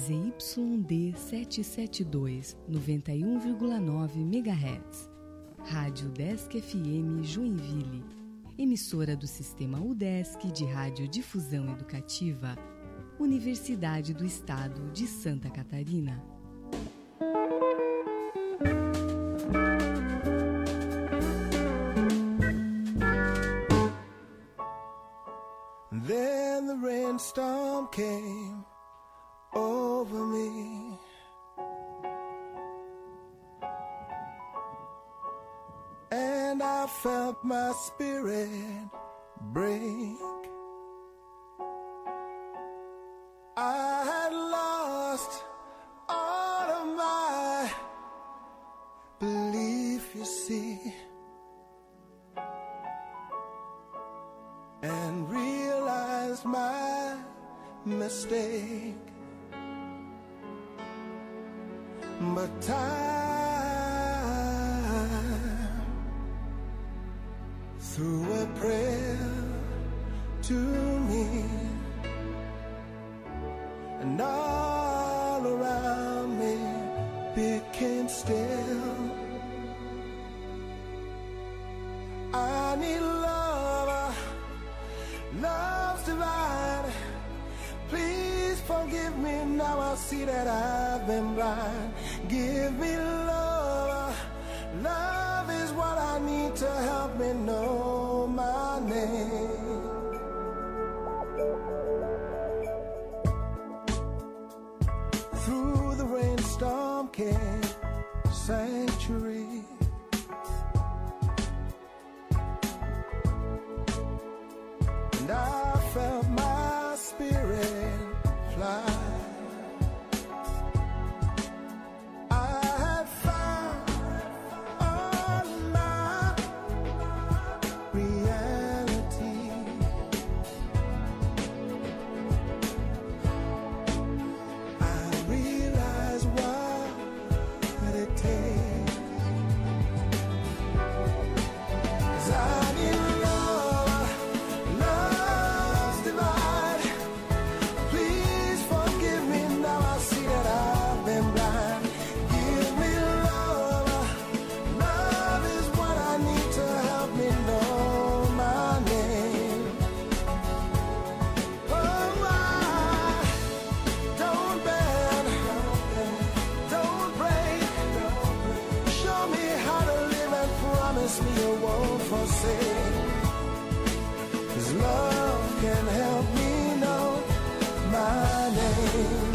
ZYD 772, 91,9 MHz. Rádio Udesc FM Joinville, emissora do Sistema Udesc de Radiodifusão Educativa, Universidade do Estado de Santa Catarina. Then the rainstorm came over me, and I felt my spirit break. I had lost all of my belief, you see, and realized my mistake. But time threw a prayer to me, and all around me became still. I need love, love's divine. Please forgive me, now I see that I've been blind. Give me love, love is what I need to help me know my name. Through the rainstorm came sanctuary, and I felt my spirit fly. I had found all my reality. I realized what it takes, 'cause I need love, love's divine. Please forgive me, now I see that I've been blind. Give me love, love is what I need to help me know my name. Oh, I don't bend, don't break. Show me how to live and promise me you won't forsake. 'Cause love can help me know my name.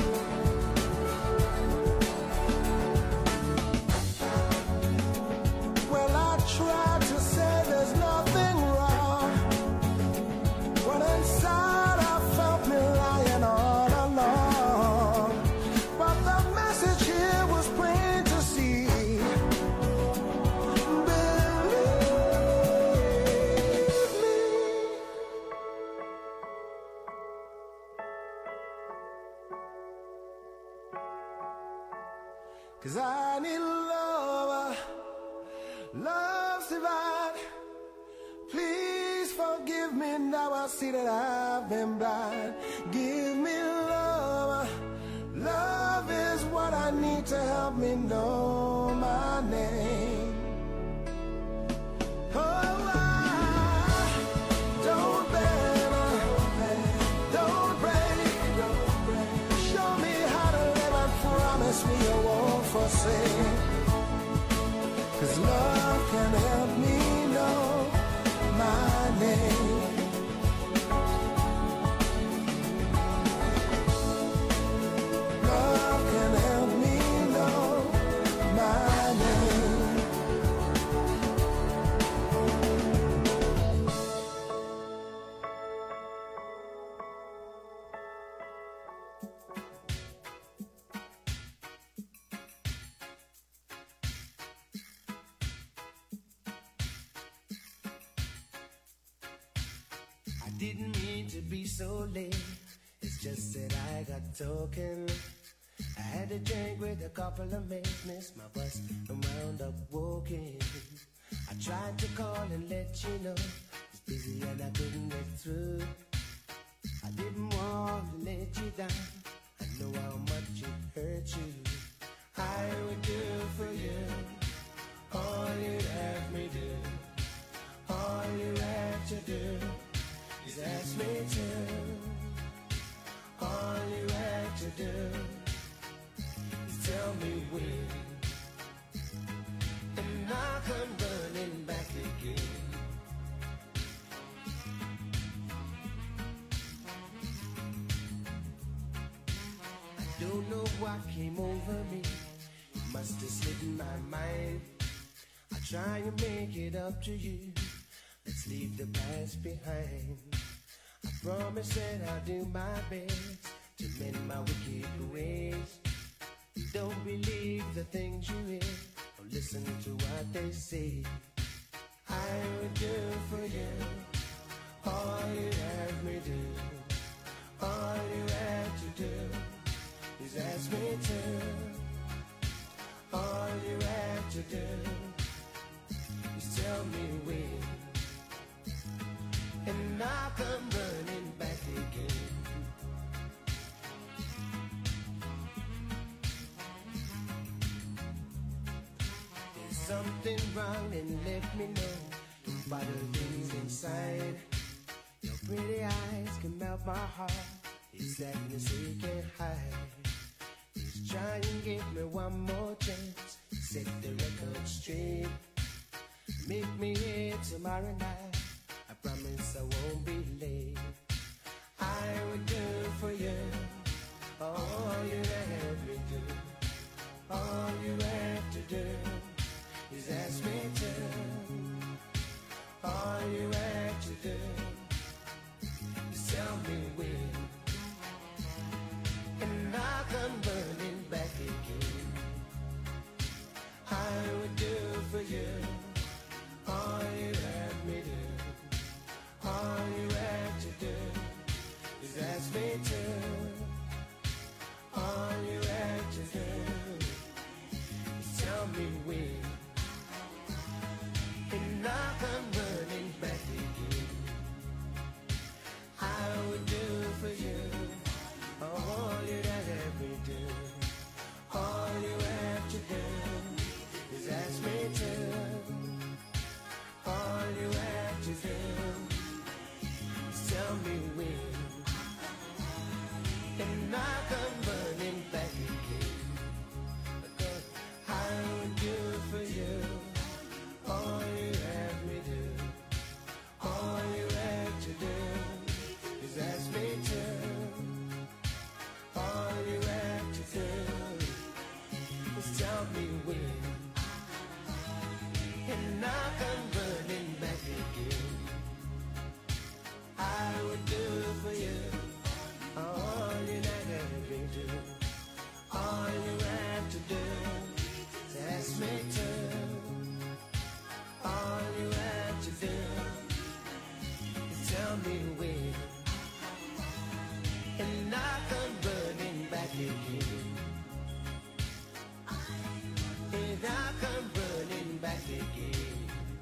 Well, I tried to say there's nothing wrong, but inside I felt me lying all along. But the message here was plain to see. Believe me. 'Cause I need love, love's divine. Please forgive me, now I see that I've been blind. Give me love, love is what I need to help me know my name. Oh, I don't bend, don't break. Show me how to live and promise me you won't forsake. 'Cause love can help me know my name. Love can help me know my name. I didn't mean to be so late, it's just that I got talking. I had a drink with a couple of mates, missed my bus and wound up walking. I tried to call and let you know, it's busy and I couldn't get through. I didn't want to let you down, I know how much you win, and I come running back again. I don't know what came over me, it must have slipped in my mind. I try and make it up to you, let's leave the past behind. I promise that I'll do my best to mend my wicked ways. Don't believe the things you hear, or listen to what they say. I would do for you all you have me do. All you have to do is ask me to. All you have to do is tell me when, and I'll come running back again. There's something wrong and let me know. Don't bother things inside. Your pretty eyes can melt my heart. It's sadness you can't hide. Just try and give me one more chance. Set the record straight. Meet me here tomorrow night. I promise I won't be late. I would do for you all you have me do. All you have to do is ask me to. All you have to do is tell me when, and I'll come running back again. I would do for you all you have me do. All you have to do is ask me to. All you have to do is tell me when, and I'll come running back again. I would do for you all you have me do. All you have to do is ask me to. All you have to do is tell me when, and I'll come running back again. Because I would do for you all you have me do. All you have to do is ask me to. All you have to do is tell me when, and I'll come running back again. I would do for you all you have me do. All you have to do is ask me to. All you have to do is tell me when, and I'll come running back again. And I'll come running back again.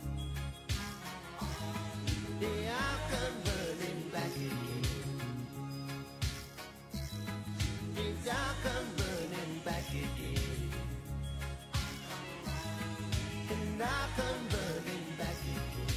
Yeah, I'll come running back again. Yeah, I'll come running back again. And I'll come running back again.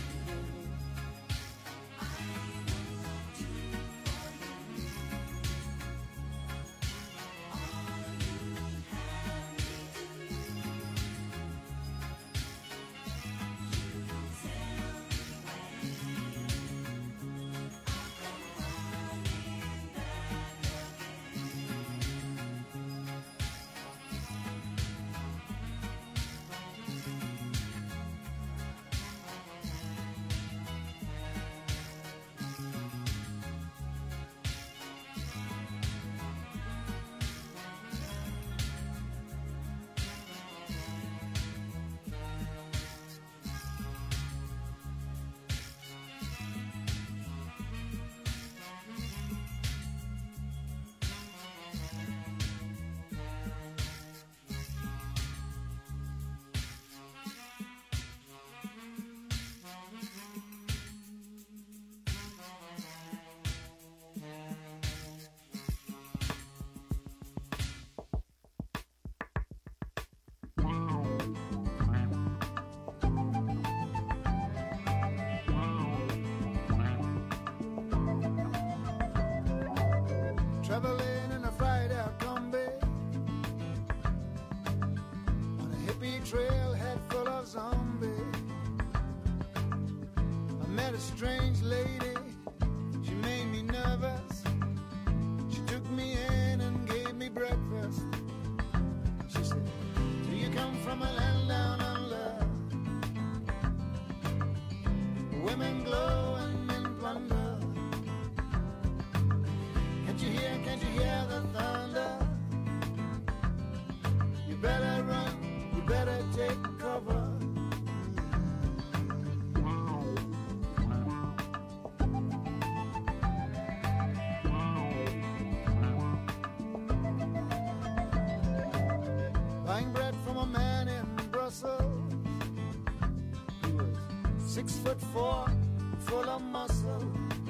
Traveling in a Friday Combi, a zombie. I met a strange lady, she made me nervous. She took me in and gave me breakfast. She said, do you come from a land down under? Women glow and men plunder. Can't you hear the thunder? You better run, you better take cover. Buying bread from a man in Brussels. He was 6'4", full of muscle.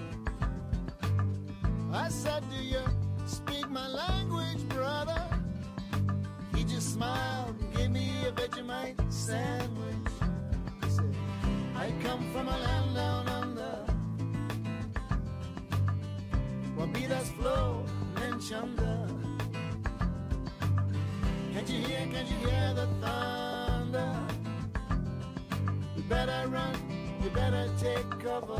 I said, do you speak my language, brother? He just smiled and gave me a Vegemite sandwich. He said, I come from a land down under, where beaters flow and chunder. Can't you hear the thunder? You better run, you better take cover.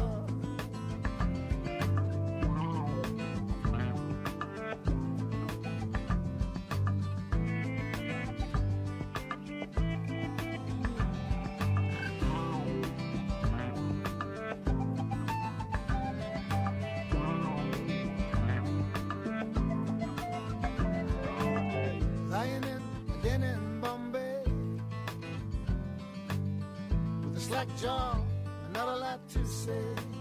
Lying in a den in Bombay, with a slack jaw and not a lot to say.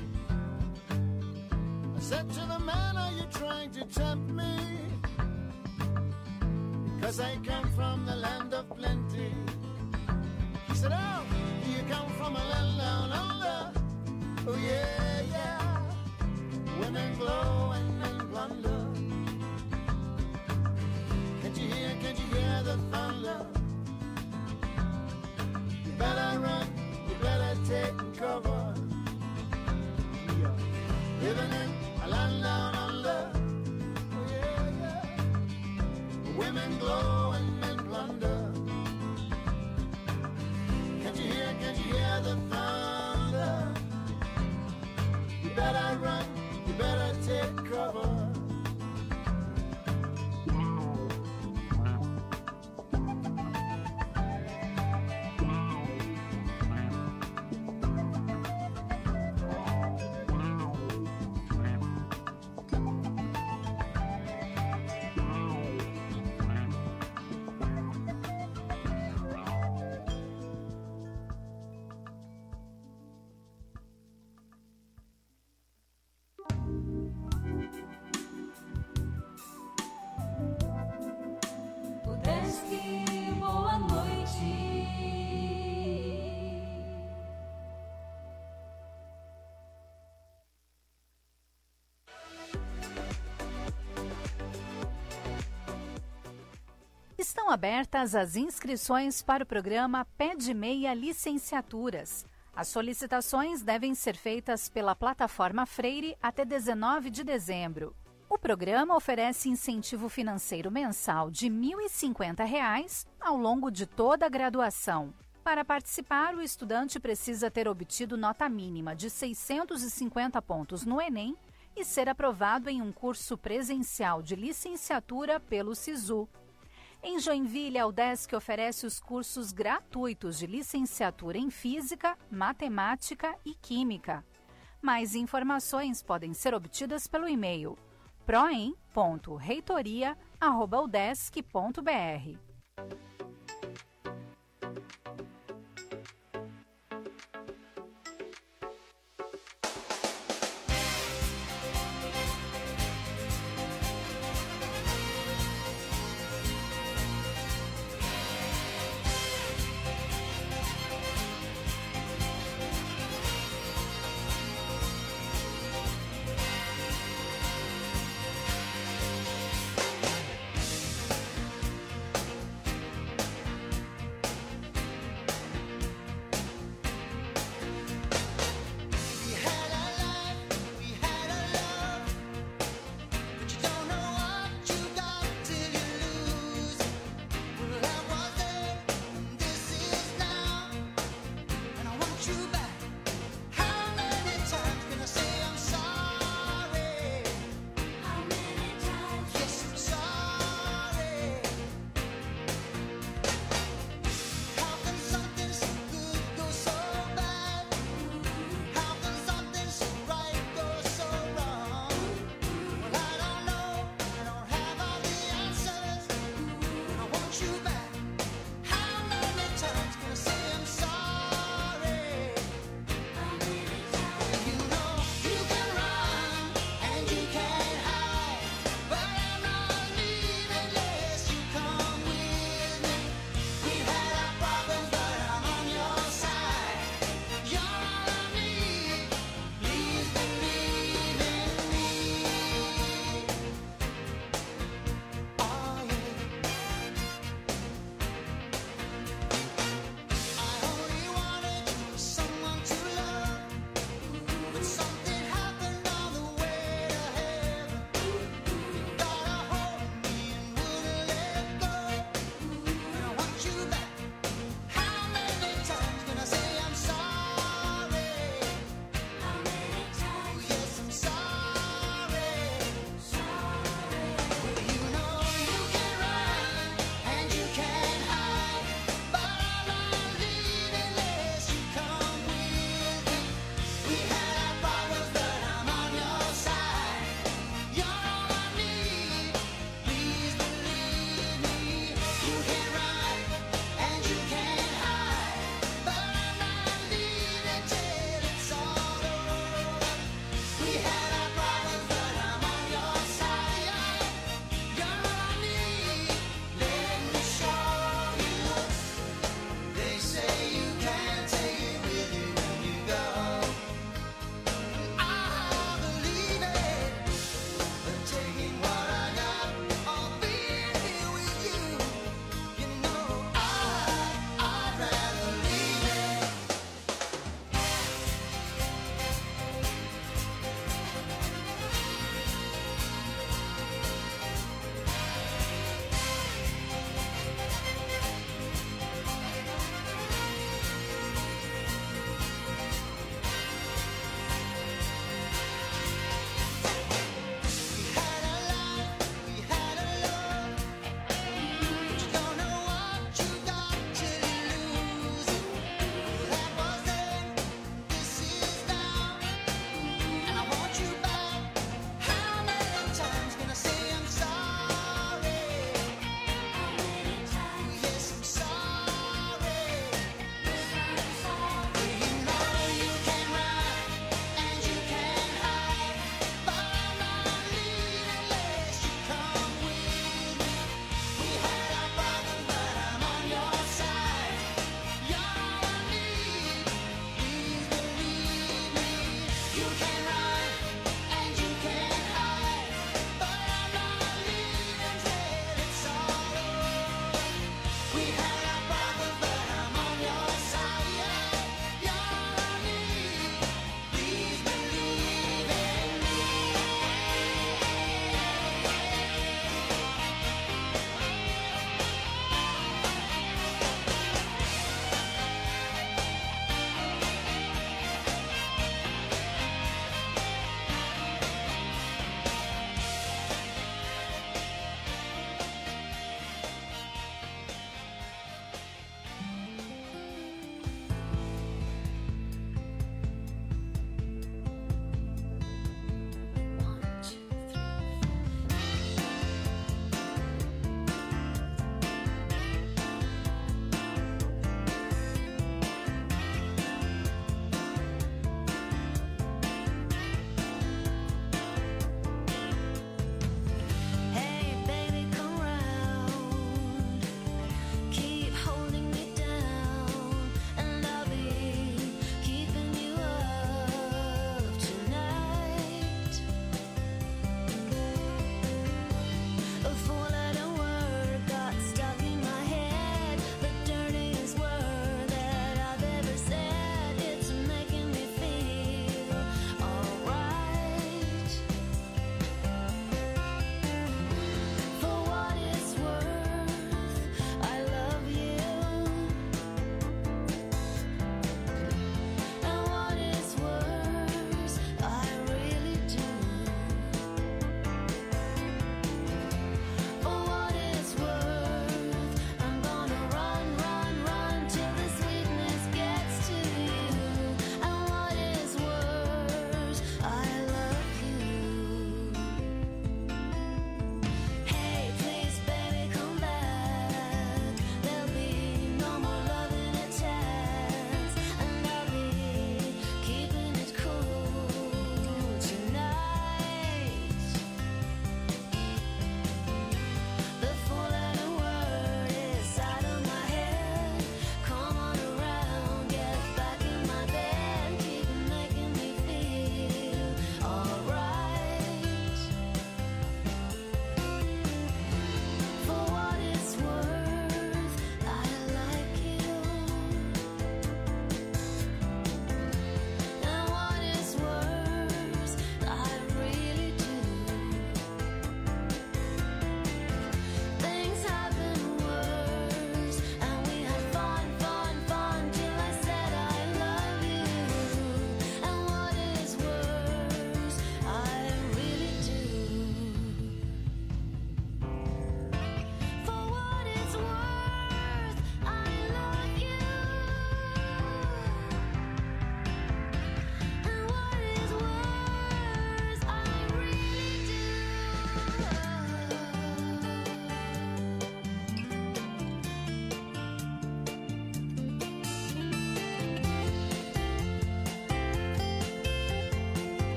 I said to the man, are you trying to tempt me? Because I come from the land of plenty. He said, oh, do you come from a land down under? Oh yeah, yeah. Women glow and men plunder. Can't you hear the thunder? You better run, you better take cover. We are living in a land down under. Oh yeah, yeah. Women glow and men plunder. Can't you hear the thunder? You better run, you better take cover. Boa noite. Estão abertas as inscrições para o programa Pé de Meia Licenciaturas. As solicitações devem ser feitas pela plataforma Freire até 19 de dezembro. O programa oferece incentivo financeiro mensal de R$ 1.050 ao longo de toda a graduação. Para participar, o estudante precisa ter obtido nota mínima de 650 pontos no Enem e ser aprovado em um curso presencial de licenciatura pelo SISU. Em Joinville, a UDESC oferece os cursos gratuitos de licenciatura em Física, Matemática e Química. Mais informações podem ser obtidas pelo e-mail proem.reitoria@udesc.br.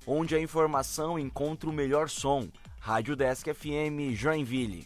onde a informação encontra o melhor som. Rádio Desk FM, Joinville.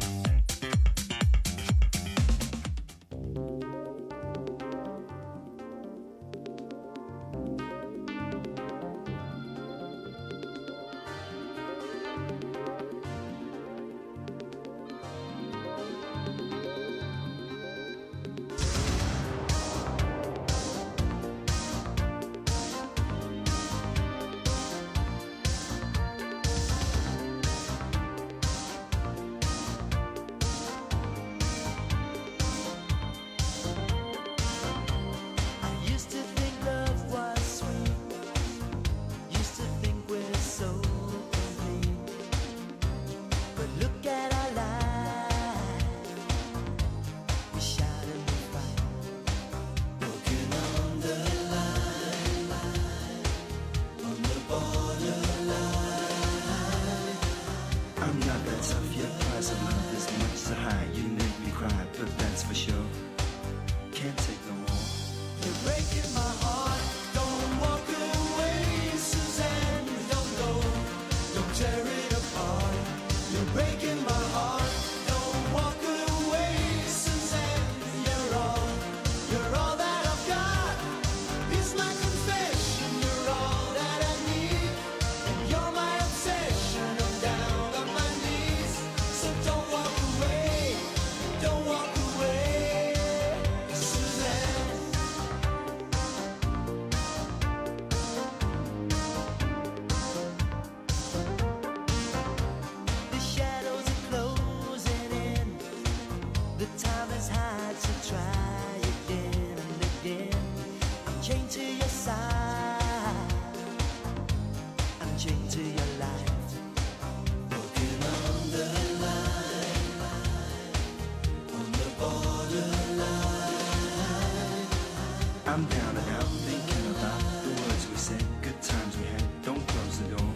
I'm down and out thinking about the words we said, good times we had, don't close the door.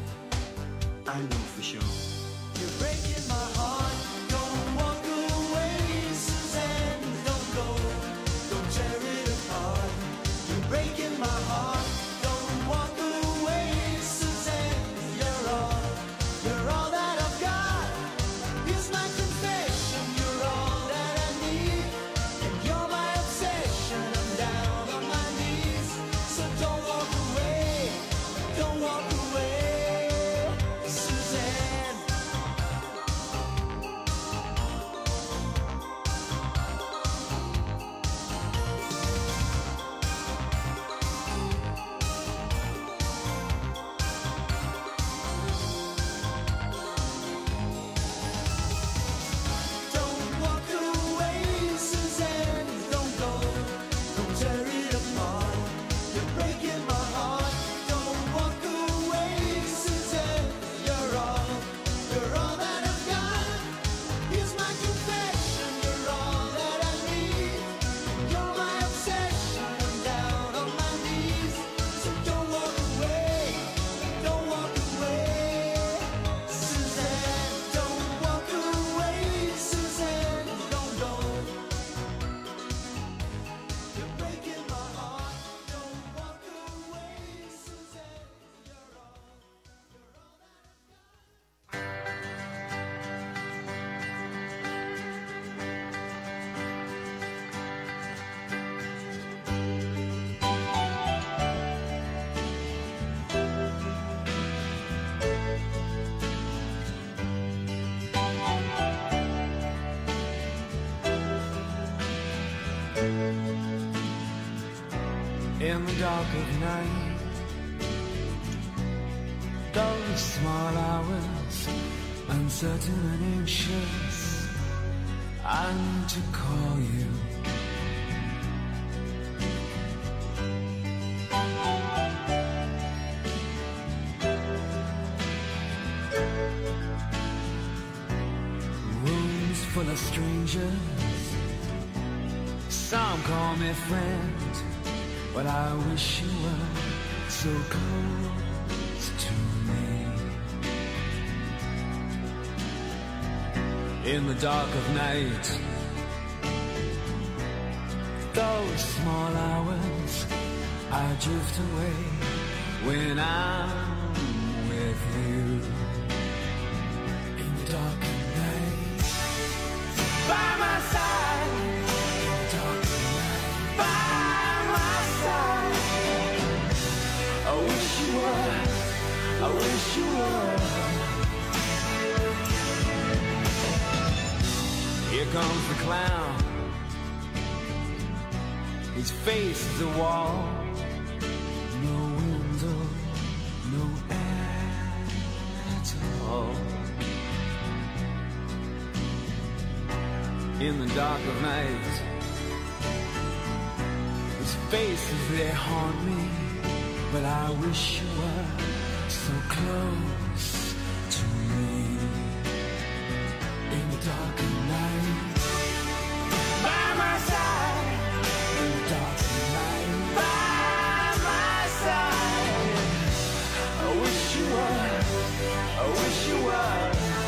I know for sure. You're breaking my heart, don't walk away, Suzanne, don't go, don't tear it apart. You're breaking my heart, don't walk away, Suzanne, you're all that I've got. Here's my confession, you're all that I need, and you're my obsession, I'm down on my knees, so don't walk away, Suzanne. Don't walk away, Suzanne, don't go, don't tear it apart. You're breaking my heart, don't walk away, Suzanne. You're all that I've got. Here's my confession, you're all that I need. You're my obsession, I'm down on my knees. So don't walk away, Suzanne. Don't walk away, Suzanne, don't go. You're breaking my heart, don't walk away, Suzanne. You're all that I've got. In the dark of night, those small hours, uncertain and anxious, I need to call you. Rooms full of strangers, some call me friend, but I wish you were so close to me. In the dark of night, those small hours, I drift away when I'm dark night. By my side. In the dark night. By my side. I wish you were. I wish you were. Here comes the clown. His face is a wall. No window, no air at all. In the dark of night, his faces, they haunt me. But I wish you were so close to me. In the dark of night, by my side. In the dark of night, by my side. I wish you were, I wish you were.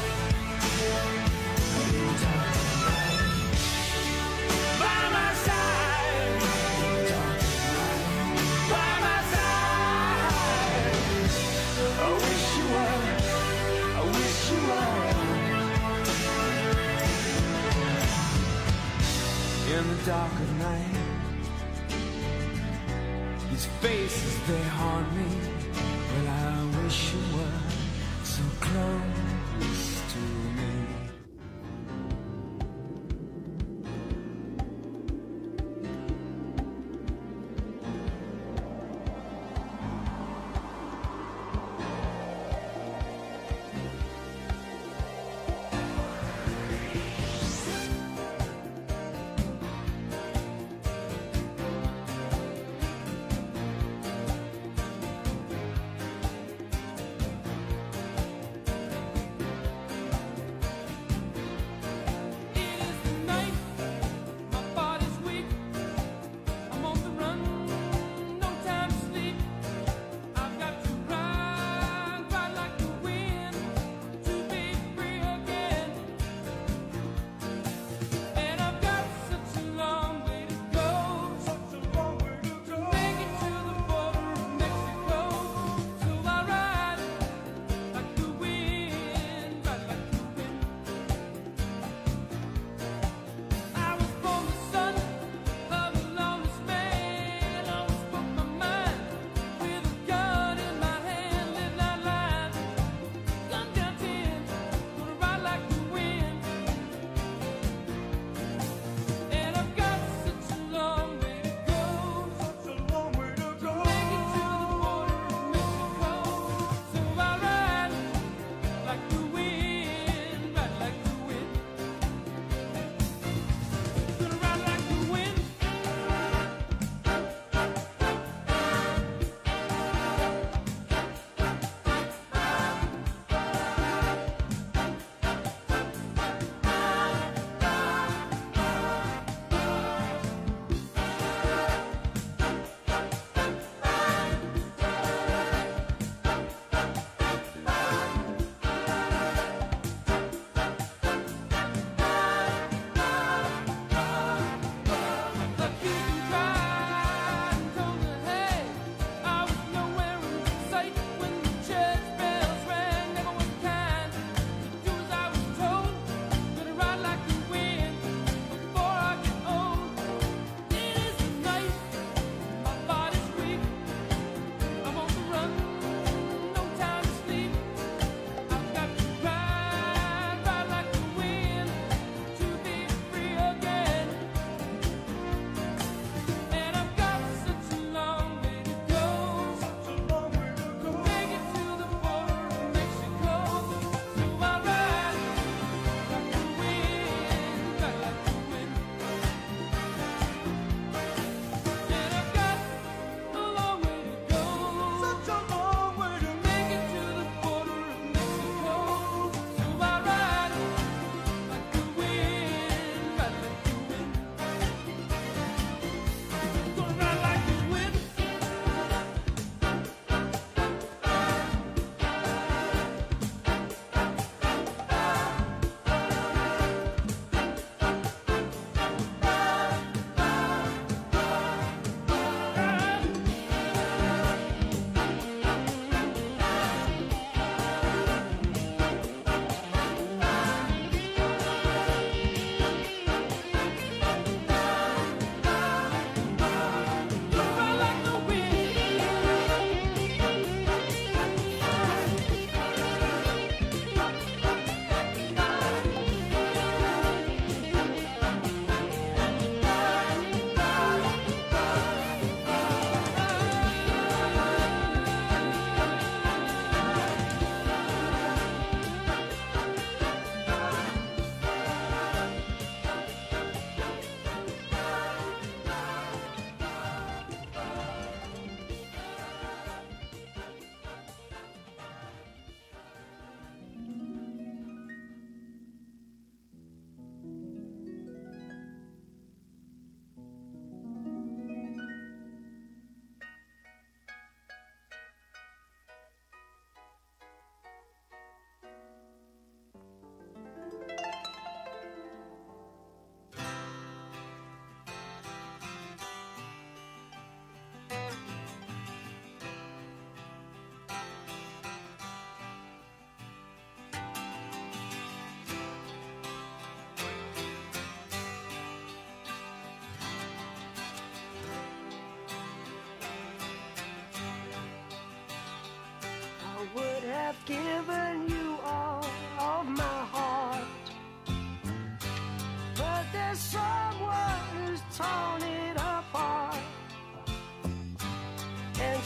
In the dark of night, by my side. In the dark of night, by my side. I wish you were, I wish you were. In the dark of night, his faces, they haunt me. But I wish you were so close to me.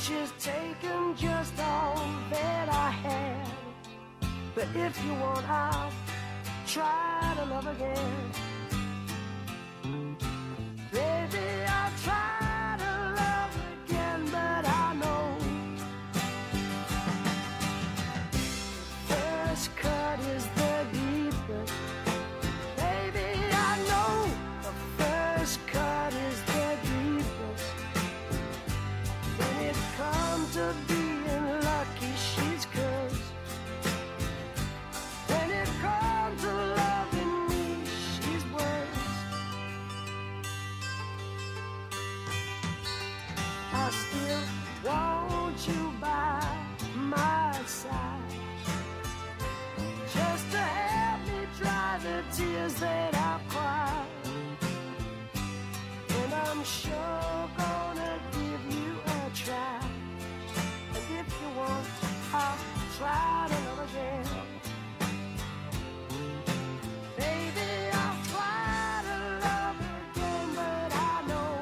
she's taken just all that I had. But if you want, I'll try to love again. Baby, I'll try to love again, but I know first cut is the deepest. Baby, I know the first cut is the deepest. When it comes to being lucky, she's cursed. When it comes to loving me, she's worse. I still want you by my side, just to help me dry the tears that I've cried. And I'm sure gonna give you a try. And if you want, I'll try to love again. Baby, I'll try to love again, but I know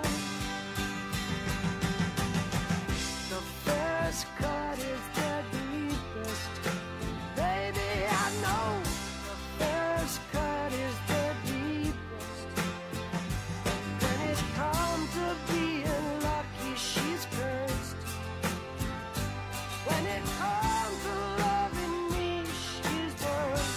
the first cut is the deepest. Baby, I know the first cut is the deepest. When it comes to being lucky, she's cursed. When it comes to loving me, she's worse.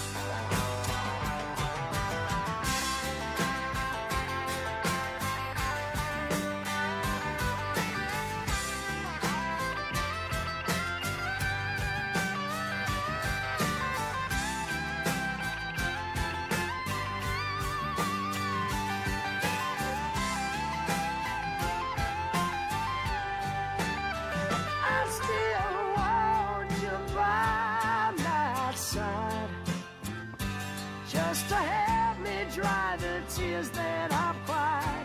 I still want you by my side, just to help me dry the tears that I've cried.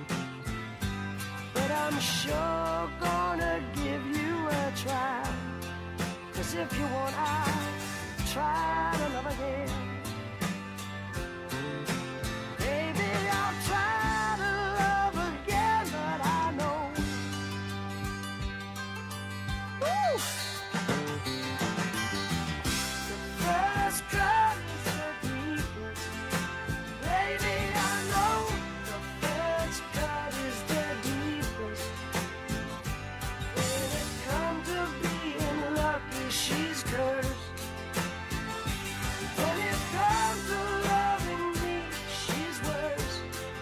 But I'm sure gonna give you a try. 'Cause if you want, I'll try to love again. Baby, I'll try to love again, but I know woo! The first cut is the deepest. Baby, I know the first cut is the deepest. When it comes to being lucky, she's cursed. When it comes to loving me, she's worse.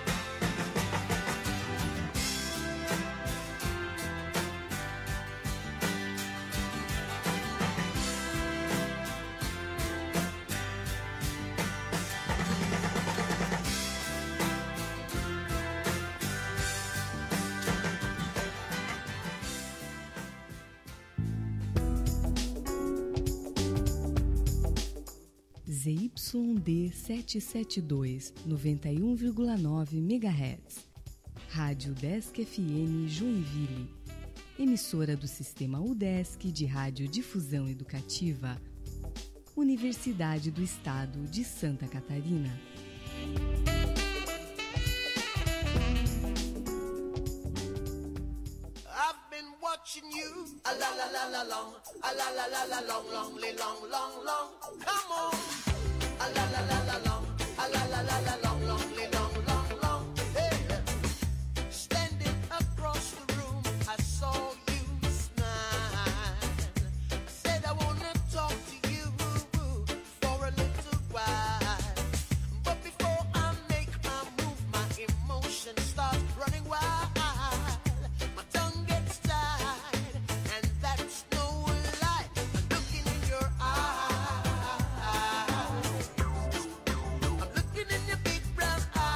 ZYD 772, 91,9 MHz. Rádio Desk FM Joinville. Emissora do Sistema UDESC de Radiodifusão Educativa. Universidade do Estado de Santa Catarina. I've been watching you, a la la la la long, a la la la la long, long, long, long, long. Come on, a la la la la long, a la la la la long, long, long, long, long. Hey, standing across the room, I saw you smile. I said I wanna talk to you for a little while, but before I make my move, my emotions start running wild. My tongue gets tied, and that's no lie. I'm looking in your eyes. I'm looking in your big brown eyes.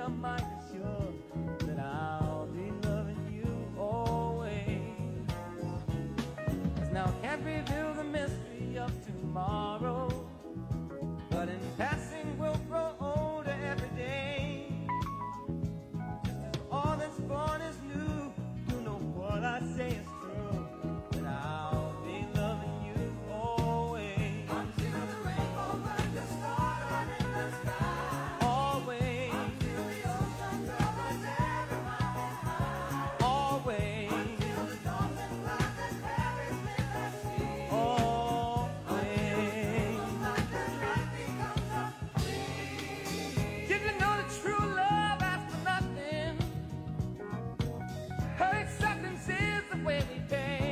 I'm mighty sure that I'll be loving you always. 'Cause now I can't reveal the mystery of tomorrow, but in passing we'll grow older every day. Just as all that's born is new, you know what I say is true, that I'll be loving you always. Until the rainbow burns the star in the sky. Always. Until the ocean covers every mountain high. Always. Until the dolphin flies and carries me the sea. Always. Like the night becomes a dream. Did you know that true love asks for nothing? Her acceptance is the way we pay.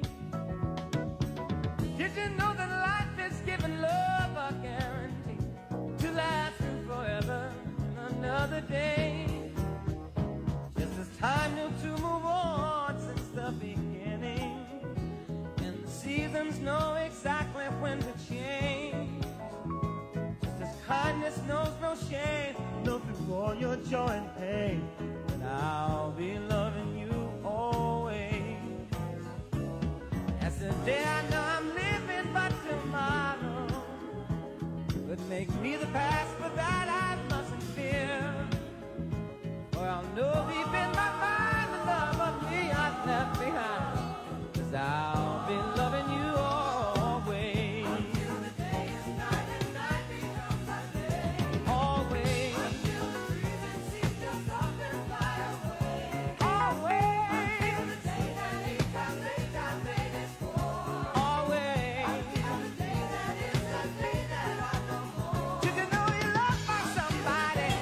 Did you know that life is giving love a guarantee to last you forever in another day? Just as time knew to move on since the beginning, and the seasons know exactly when to change. Just as kindness knows no shame, know through all your joy and pain, that I'll be loving you always. As the day I know I'm living, but tomorrow could make me the past, but that I mustn't fear. For I'll know deep in my mind the love of me I've left behind. 'Cause I'll be loving you always. Until the day is night and night becomes a day. Always. Until the breezes cease to stop and fly away. Always. Until the day that he comes and I made it for. Always. Until the day that is the day that I know more. Did you know you loved by somebody?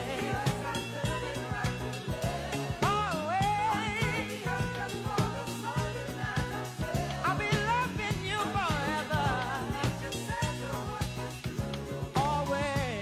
Always. I'll be loving you forever. Always.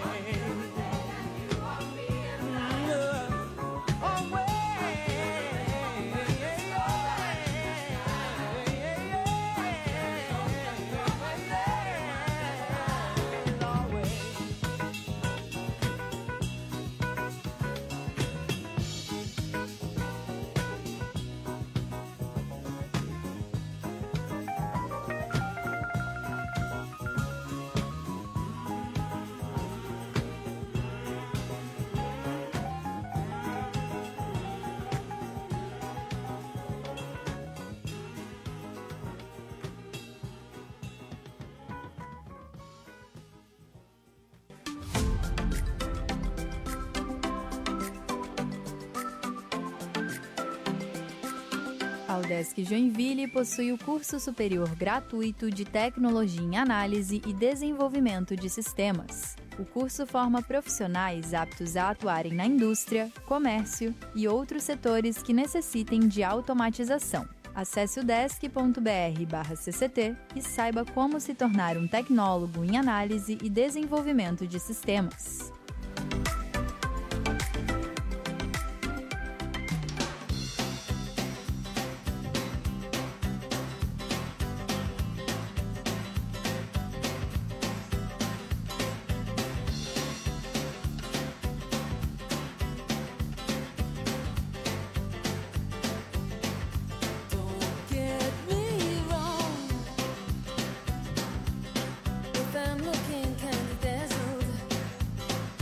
A UDESC Joinville possui o curso superior gratuito de Tecnologia em Análise e Desenvolvimento de Sistemas. O curso forma profissionais aptos a atuarem na indústria, comércio e outros setores que necessitem de automatização. Acesse udesc.br/cct e saiba como se tornar um tecnólogo em análise e desenvolvimento de sistemas. I'm looking kind of dazzled.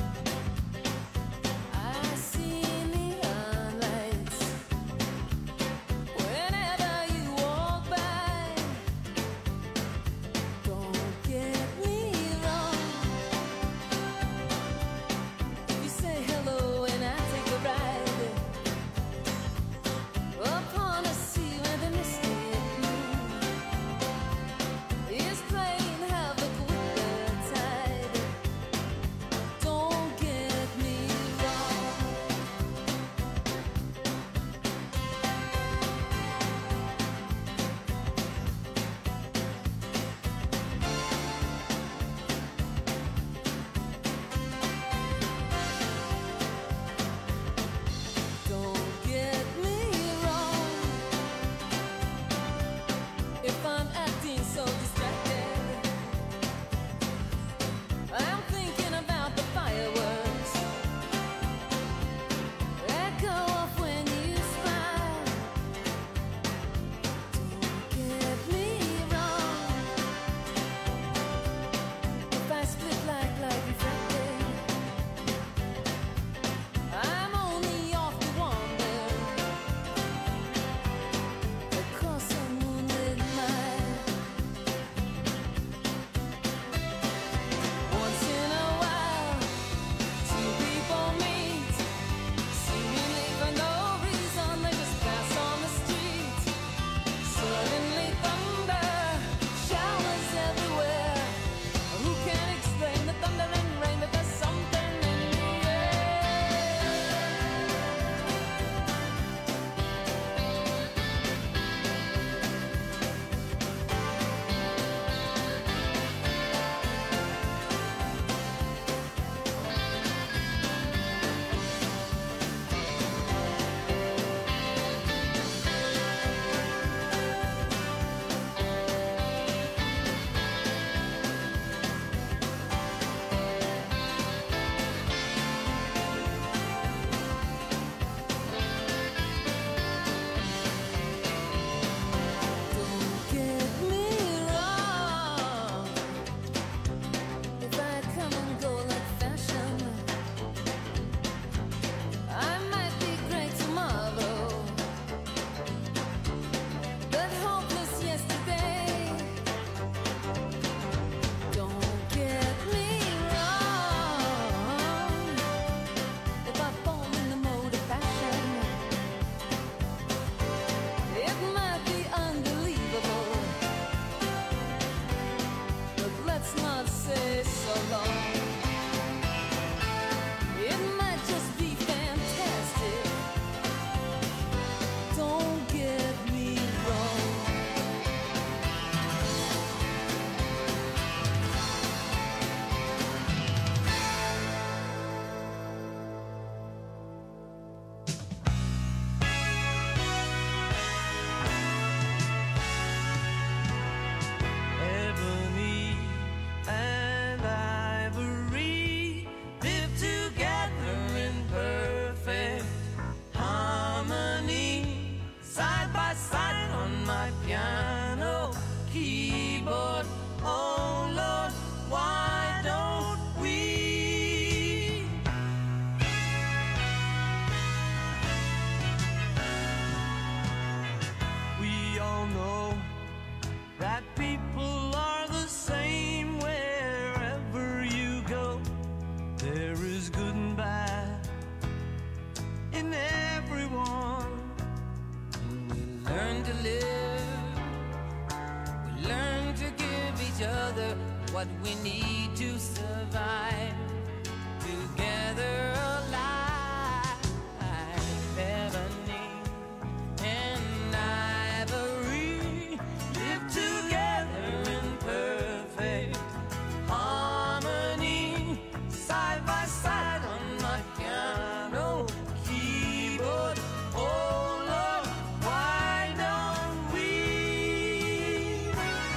learn to live. We learn to give each other what we need to survive. Together alive, ebony and ivory live together in perfect harmony, side by side on my piano keyboard. Oh Lord, why don't we?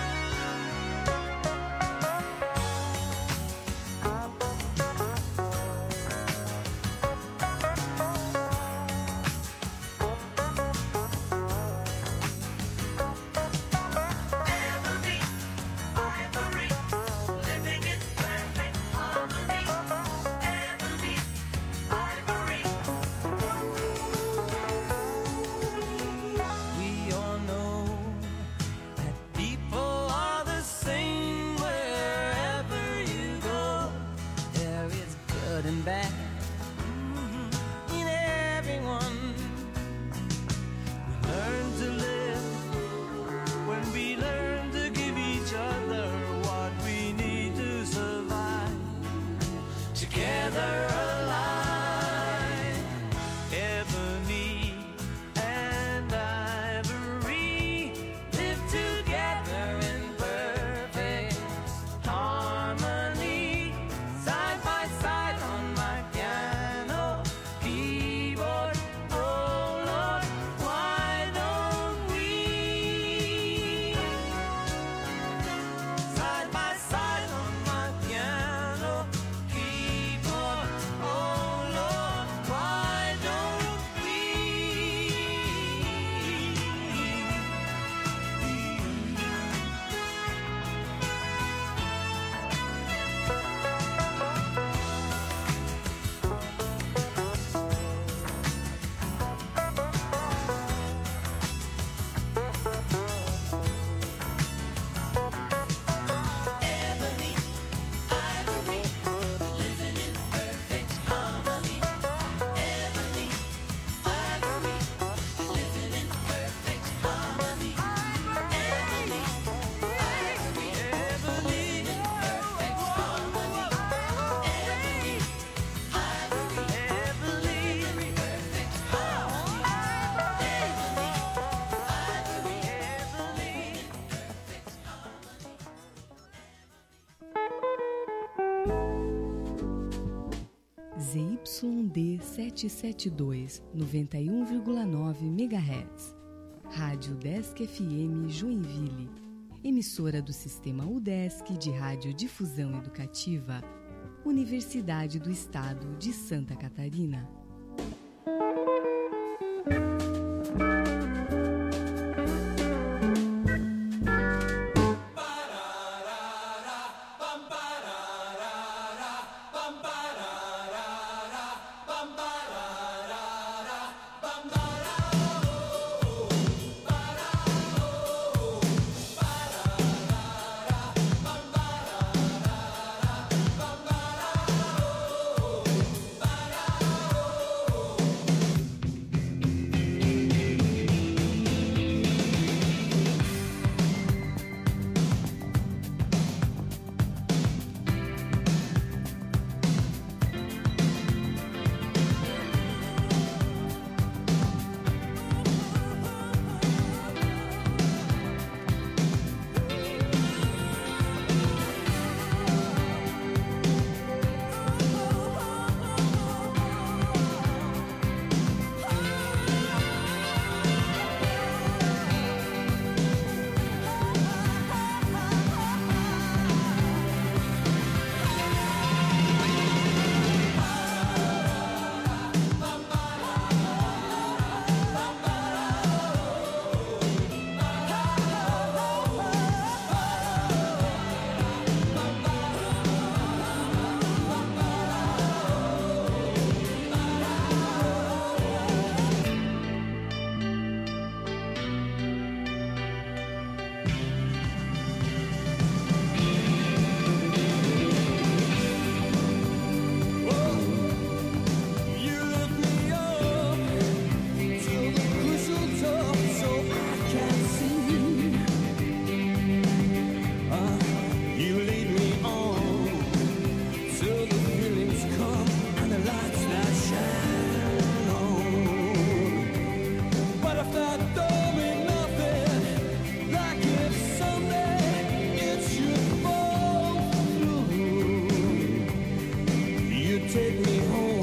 We all know that people are the same wherever you go. There is good and bad in everyone. We learn to live when we learn to give each other what we need to survive. Together alive, ebony and ivory live together in perfect harmony, side by side on my piano keyboard. Oh Lord, why don't we? Side by side on my piano keyboard. Oh Lord, why don't we? Ebony, ivory, living in perfect harmony. Ebony, ivory, living in perfect harmony. Ebony, ivory, living in perfect harmony. Ebony, ivory, living in perfect harmony. Ebony, ivory, living in perfect ZYD 772, 91,9 MHz. Rádio Desk FM Joinville. Emissora do Sistema UDESC de Radiodifusão Educativa. Universidade do Estado de Santa Catarina. take me home.